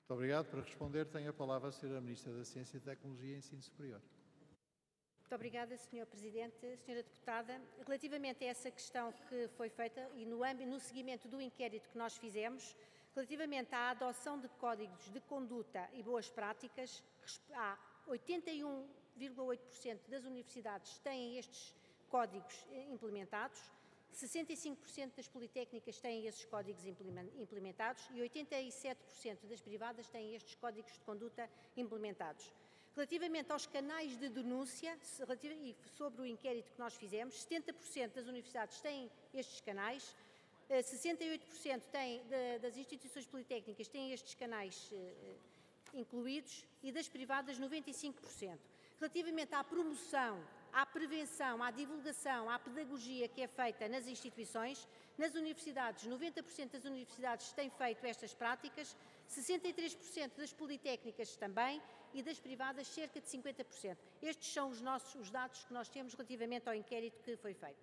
Muito obrigado. Para responder, tem a palavra a Sra. Ministra da Ciência, Tecnologia e Ensino Superior. Muito obrigada, Sr. Presidente. Sra. Deputada, relativamente a essa questão que foi feita e no seguimento do inquérito que nós fizemos, relativamente à adoção de códigos de conduta e boas práticas, há 81,8% das universidades têm estes códigos implementados, 65% das politécnicas têm esses códigos implementados e 87% das privadas têm estes códigos de conduta implementados. Relativamente aos canais de denúncia e sobre o inquérito que nós fizemos, 70% das universidades têm estes canais, 68% das instituições politécnicas têm estes canais incluídos e das privadas 95%. Relativamente à promoção, à prevenção, à divulgação, à pedagogia que é feita nas instituições, nas universidades, 90% das universidades têm feito estas práticas, 63% das politécnicas também e das privadas cerca de 50%. Estes são os dados que nós temos relativamente ao inquérito que foi feito.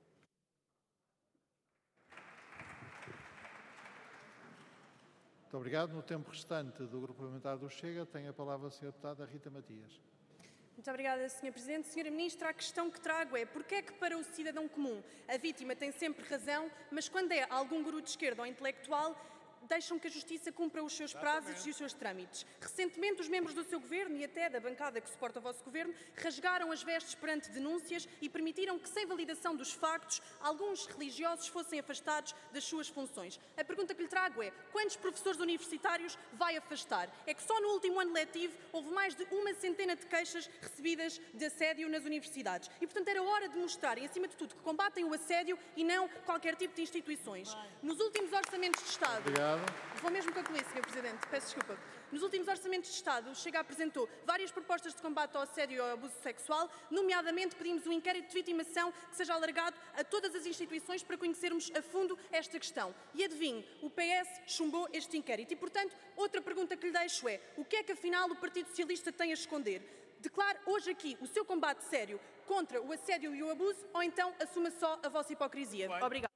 Muito obrigado. No tempo restante do Grupo Parlamentar do Chega, tem a palavra a Sra. Deputada Rita Matias. Muito obrigada, Sr. Presidente. Sra. Ministra, a questão que trago é porquê é que para o cidadão comum a vítima tem sempre razão, mas quando é algum guru de esquerda ou intelectual, deixam que a Justiça cumpra os seus prazos e os seus trâmites. Recentemente, os membros do seu governo e até da bancada que suporta o vosso governo rasgaram as vestes perante denúncias e permitiram que, sem validação dos factos, alguns religiosos fossem afastados das suas funções. A pergunta que lhe trago é: quantos professores universitários vai afastar? É que só no último ano letivo houve mais de 100 de queixas recebidas de assédio nas universidades. E, portanto, era hora de mostrarem, acima de tudo, que combatem o assédio e não qualquer tipo de instituições. Nos últimos orçamentos de Estado... Obrigado. Vou mesmo concluir, Sr. Presidente, peço desculpa. Nos últimos orçamentos de Estado, o Chega apresentou várias propostas de combate ao assédio e ao abuso sexual, nomeadamente pedimos um inquérito de vitimação que seja alargado a todas as instituições para conhecermos a fundo esta questão. E adivinhe, o PS chumbou este inquérito. E, portanto, outra pergunta que lhe deixo é: o que é que afinal o Partido Socialista tem a esconder? Declare hoje aqui o seu combate sério contra o assédio e o abuso ou então assuma só a vossa hipocrisia. Obrigada.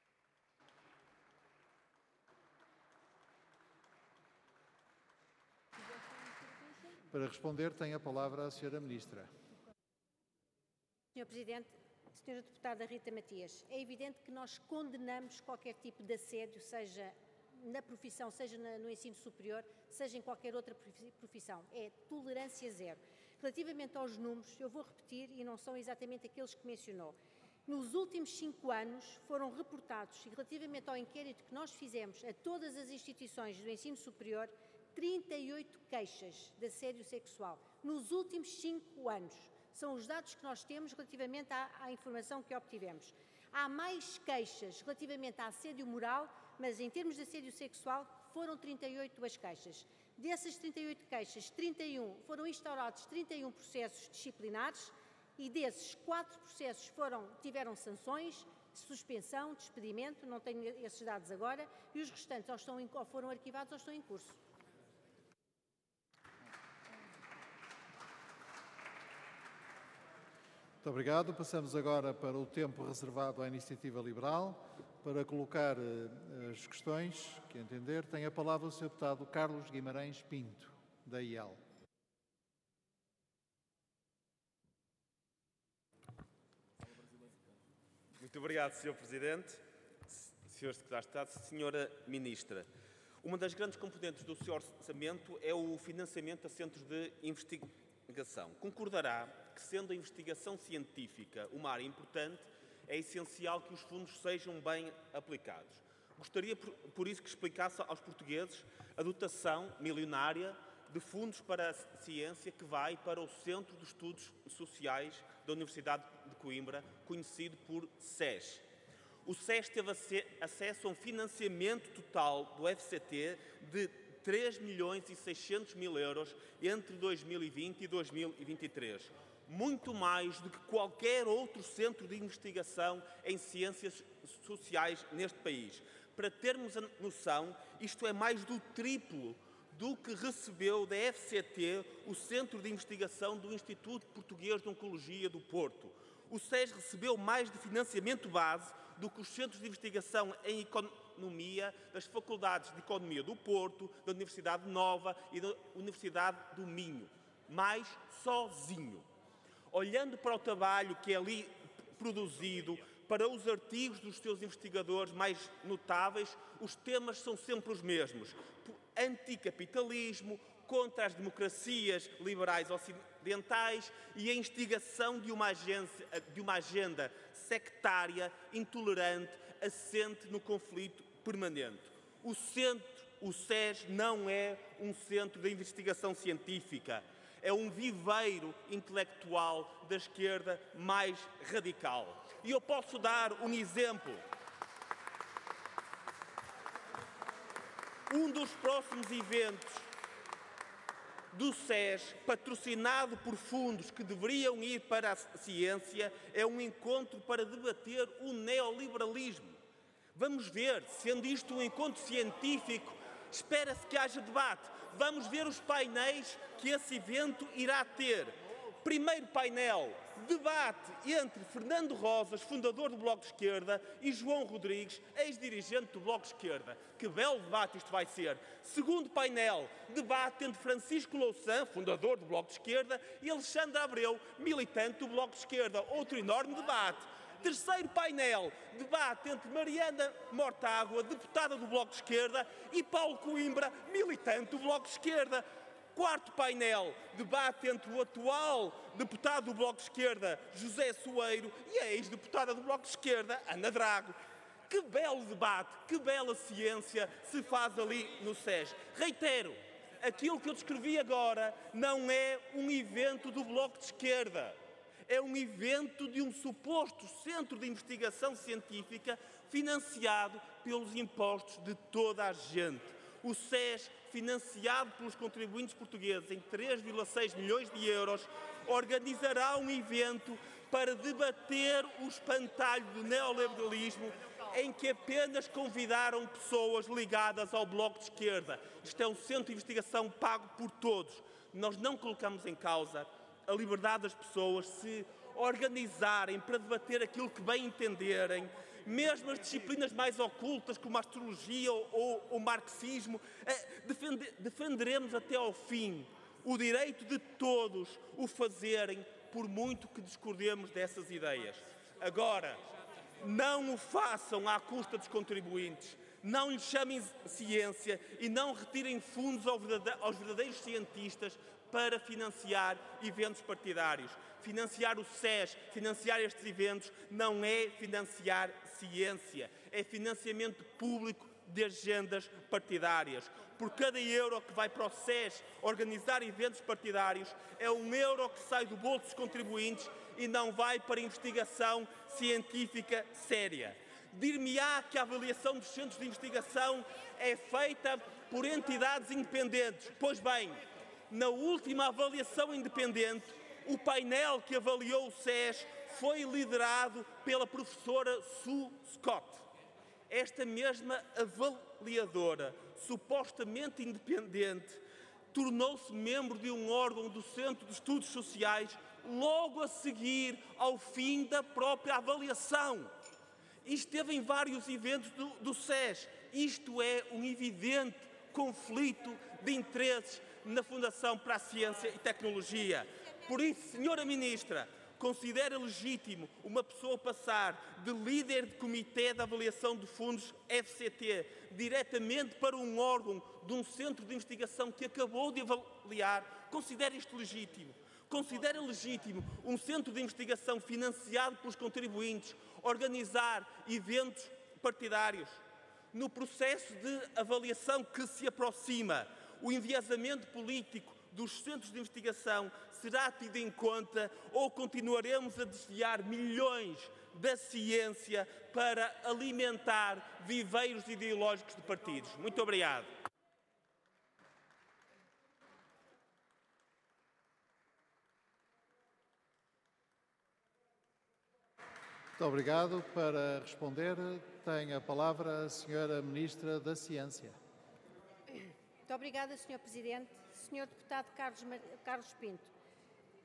Para responder, tem a palavra a Sra. Ministra. Sr. Presidente, Sra. Deputada Rita Matias, é evidente que nós condenamos qualquer tipo de assédio, seja na profissão, seja no ensino superior, seja em qualquer outra profissão. É tolerância zero. Relativamente aos números, eu vou repetir e não são exatamente aqueles que mencionou. Nos últimos 5 anos foram reportados, e relativamente ao inquérito que nós fizemos a todas as instituições do ensino superior, 38 queixas de assédio sexual nos últimos 5 anos. São os dados que nós temos relativamente à informação que obtivemos. Há mais queixas relativamente a assédio moral, mas em termos de assédio sexual foram 38 as queixas. Dessas 38 queixas, 31 foram instaurados 31 processos disciplinares e desses 4 processos tiveram sanções, suspensão, despedimento, não tenho esses dados agora, e os restantes ou foram arquivados ou estão em curso. Muito obrigado. Passamos agora para o tempo reservado à Iniciativa Liberal. Para colocar as questões que entender, tem a palavra o Sr. Deputado Carlos Guimarães Pinto, da IEL. Muito obrigado, Sr. Presidente, Srs. Secretários de Estado, Sra. Ministra. Uma das grandes componentes do seu orçamento é o financiamento a centros de investigação. Concordará que, sendo a investigação científica uma área importante, é essencial que os fundos sejam bem aplicados. Gostaria, por isso, que explicasse aos portugueses a dotação milionária de fundos para a ciência que vai para o Centro de Estudos Sociais da Universidade de Coimbra, conhecido por SES. O SES teve acesso a um financiamento total do FCT de 3.600.000 euros entre 2020 e 2023. Muito mais do que qualquer outro centro de investigação em ciências sociais neste país. Para termos a noção, isto é mais do triplo do que recebeu da FCT o Centro de Investigação do Instituto Português de Oncologia do Porto. O SES recebeu mais de financiamento base do que os centros de investigação em autonomia das faculdades de Economia do Porto, da Universidade Nova e da Universidade do Minho, mais sozinho. Olhando para o trabalho que é ali produzido, para os artigos dos seus investigadores mais notáveis, os temas são sempre os mesmos. Anticapitalismo, contra as democracias liberais ocidentais e a instigação de uma agenda sectária, intolerante, assente no conflito permanente. O SES não é um centro de investigação científica, é um viveiro intelectual da esquerda mais radical. E eu posso dar um exemplo. Um dos próximos eventos do SES, patrocinado por fundos que deveriam ir para a ciência, é um encontro para debater o neoliberalismo. Vamos ver, sendo isto um encontro científico, espera-se que haja debate. Vamos ver os painéis que esse evento irá ter. Primeiro painel, debate entre Fernando Rosas, fundador do Bloco de Esquerda, e João Rodrigues, ex-dirigente do Bloco de Esquerda. Que belo debate isto vai ser. Segundo painel, debate entre Francisco Louçã, fundador do Bloco de Esquerda, e Alexandre Abreu, militante do Bloco de Esquerda. Outro enorme debate. Terceiro painel, debate entre Mariana Mortágua, deputada do Bloco de Esquerda, e Paulo Coimbra, militante do Bloco de Esquerda. Quarto painel, debate entre o atual deputado do Bloco de Esquerda, José Soeiro, e a ex-deputada do Bloco de Esquerda, Ana Drago. Que belo debate, que bela ciência se faz ali no SES. Reitero, aquilo que eu descrevi agora não é um evento do Bloco de Esquerda. É um evento de um suposto centro de investigação científica financiado pelos impostos de toda a gente. O SES, financiado pelos contribuintes portugueses em 3,6 milhões de euros, organizará um evento para debater o espantalho do neoliberalismo, em que apenas convidaram pessoas ligadas ao Bloco de Esquerda. Isto é um centro de investigação pago por todos. Nós não colocamos em causa a liberdade das pessoas se organizarem para debater aquilo que bem entenderem, mesmo as disciplinas mais ocultas, como a astrologia ou o marxismo. Defenderemos até ao fim o direito de todos o fazerem, por muito que discordemos dessas ideias. Agora, não o façam à custa dos contribuintes, não lhes chamem ciência e não retirem fundos aos verdadeiros cientistas para financiar eventos partidários. Financiar o SES, financiar estes eventos, não é financiar ciência, é financiamento público de agendas partidárias. Por cada euro que vai para o SES organizar eventos partidários, é um euro que sai do bolso dos contribuintes e não vai para investigação científica séria. Dir-me-á que a avaliação dos centros de investigação é feita por entidades independentes. Pois bem, na última avaliação independente, o painel que avaliou o SES foi liderado pela professora Sue Scott. Esta mesma avaliadora, supostamente independente, tornou-se membro de um órgão do Centro de Estudos Sociais logo a seguir ao fim da própria avaliação. E esteve em vários eventos do SES. Isto é um evidente conflito de interesses na Fundação para a Ciência e Tecnologia. Por isso, Senhora Ministra, considera legítimo uma pessoa passar de líder de comitê de avaliação de fundos FCT diretamente para um órgão de um centro de investigação que acabou de avaliar? Considera isto legítimo? Considera legítimo um centro de investigação financiado pelos contribuintes organizar eventos partidários? No processo de avaliação que se aproxima, o enviesamento político dos centros de investigação será tido em conta ou continuaremos a desviar milhões da ciência para alimentar viveiros ideológicos de partidos? Muito obrigado. Muito obrigado. Para responder, tem a palavra a Senhora Ministra da Ciência. Muito obrigada, Sr. Presidente. Sr. Deputado Carlos Pinto,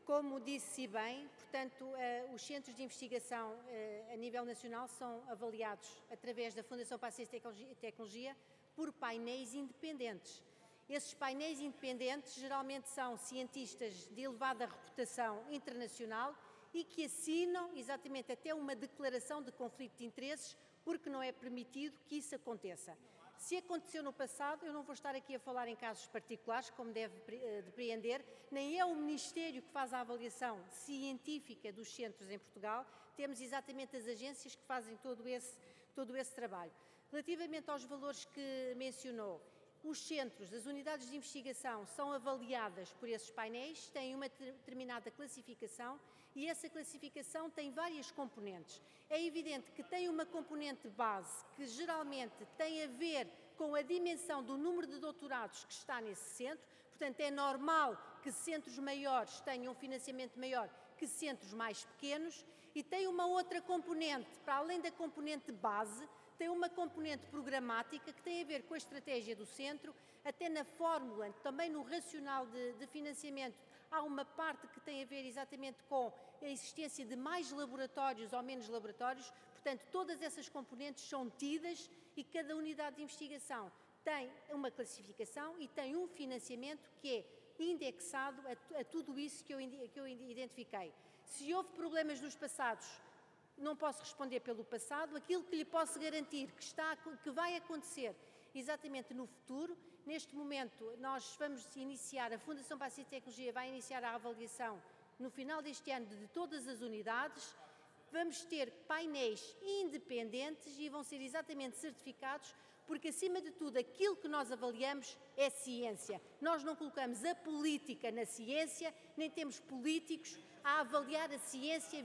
Como disse bem, portanto, os centros de investigação a nível nacional são avaliados através da Fundação para a Ciência e Tecnologia por painéis independentes. Esses painéis independentes geralmente são cientistas de elevada reputação internacional e que assinam exatamente até uma declaração de conflito de interesses, porque não é permitido que isso aconteça. Se aconteceu no passado, eu não vou estar aqui a falar em casos particulares, como deve depreender, nem é o Ministério que faz a avaliação científica dos centros em Portugal, temos exatamente as agências que fazem todo esse trabalho. Relativamente aos valores que mencionou, os centros, as unidades de investigação são avaliadas por esses painéis, têm uma determinada classificação e essa classificação tem várias componentes. É evidente que tem uma componente base que geralmente tem a ver com a dimensão do número de doutorados que está nesse centro, portanto é normal que centros maiores tenham um financiamento maior que centros mais pequenos, e tem uma outra componente, para além da componente base, tem uma componente programática que tem a ver com a estratégia do centro, até na fórmula, também no racional de financiamento, há uma parte que tem a ver exatamente com a existência de mais laboratórios ou menos laboratórios, portanto todas essas componentes são tidas e cada unidade de investigação tem uma classificação e tem um financiamento que é indexado a tudo isso que eu identifiquei. Se houve problemas nos passados, não posso responder pelo passado. Aquilo que lhe posso garantir que vai acontecer exatamente no futuro, neste momento nós vamos iniciar, a Fundação para a Ciência e Tecnologia vai iniciar a avaliação no final deste ano de todas as unidades, vamos ter painéis independentes e vão ser exatamente certificados, porque acima de tudo aquilo que nós avaliamos é ciência. Nós não colocamos a política na ciência, nem temos políticos a avaliar a ciência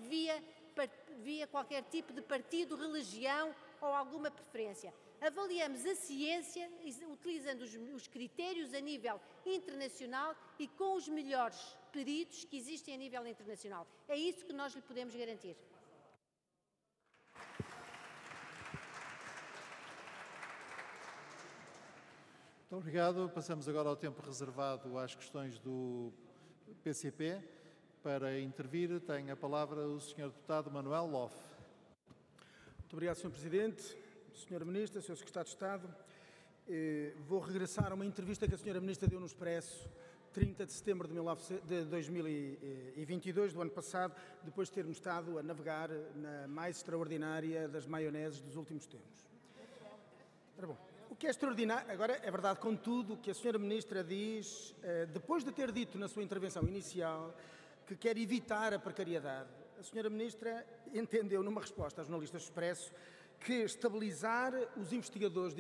via qualquer tipo de partido, religião ou alguma preferência. Avaliamos a ciência utilizando os critérios a nível internacional e com os melhores peritos que existem a nível internacional. É isso que nós lhe podemos garantir. Muito obrigado. Passamos agora ao tempo reservado às questões do PCP. Para intervir, tem a palavra o Sr. Deputado Manuel Loff. Muito obrigado, Sr. Presidente, Sr. Ministro, Sr. Secretário de Estado. Vou regressar a uma entrevista que a Sra. Ministra deu no Expresso, 30 de setembro de 2022, do ano passado, depois de termos estado a navegar na mais extraordinária das maioneses dos últimos tempos. Ora bom, o que é extraordinário, agora é verdade, contudo, o que a Sra. Ministra diz, depois de ter dito na sua intervenção inicial que quer evitar a precariedade, a Sra. Ministra entendeu numa resposta aos jornalistas do Expresso que estabilizar os investigadores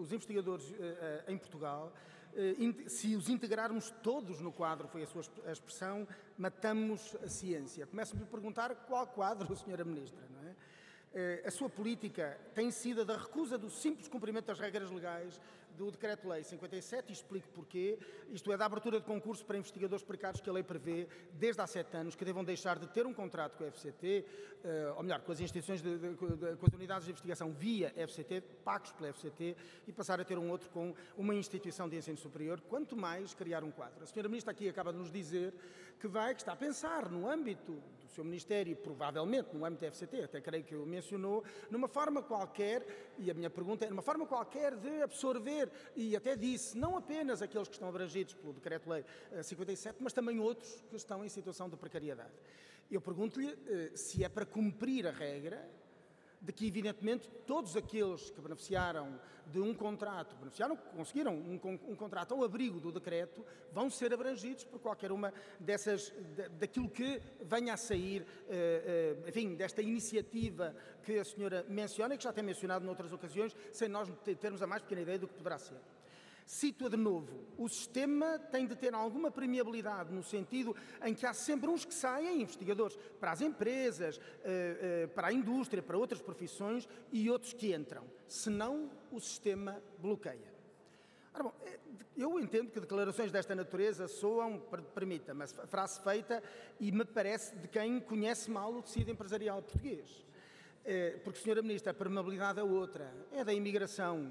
em Portugal, se os integrarmos todos no quadro, foi a sua expressão, matamos a ciência. Começo-me a perguntar qual quadro, Sra. Ministra, não é? A sua política tem sido a da recusa do simples cumprimento das regras legais do Decreto-Lei 57, e explico porquê, isto é, da abertura de concurso para investigadores precários que a lei prevê desde há 7 anos, que devam deixar de ter um contrato com a FCT, ou melhor, com as instituições, com as unidades de investigação via FCT, pagos pela FCT, e passar a ter um outro com uma instituição de ensino superior, quanto mais criar um quadro. A Sra. Ministra aqui acaba de nos dizer que está a pensar no âmbito do seu Ministério, provavelmente no âmbito da FCT, até creio que o mencionou, numa forma qualquer, e a minha pergunta é, numa forma qualquer de absorver, e até disse, não apenas aqueles que estão abrangidos pelo Decreto-Lei 57, mas também outros que estão em situação de precariedade. Eu pergunto-lhe se é para cumprir a regra de que, evidentemente, todos aqueles que beneficiaram de um contrato, conseguiram um contrato ao abrigo do decreto, vão ser abrangidos por qualquer uma daquilo que venha a sair, enfim, desta iniciativa que a senhora menciona e que já tem mencionado noutras ocasiões, sem nós termos a mais pequena ideia do que poderá ser. Cito-a de novo, o sistema tem de ter alguma permeabilidade no sentido em que há sempre uns que saem, investigadores, para as empresas, para a indústria, para outras profissões e outros que entram, senão o sistema bloqueia. Ora bom, eu entendo que declarações desta natureza soam, permita-me, frase feita e me parece de quem conhece mal o tecido empresarial português. Porque, Sra. Ministra, a permeabilidade é outra, é da imigração.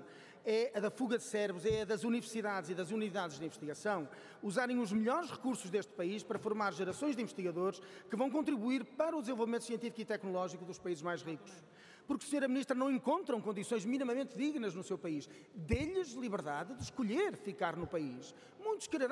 é a da fuga de cérebros, é a das universidades e das unidades de investigação usarem os melhores recursos deste país para formar gerações de investigadores que vão contribuir para o desenvolvimento científico e tecnológico dos países mais ricos. Porque, Sra. Ministra, não encontram condições minimamente dignas no seu país. Dê-lhes liberdade de escolher ficar no país. Muitos quererão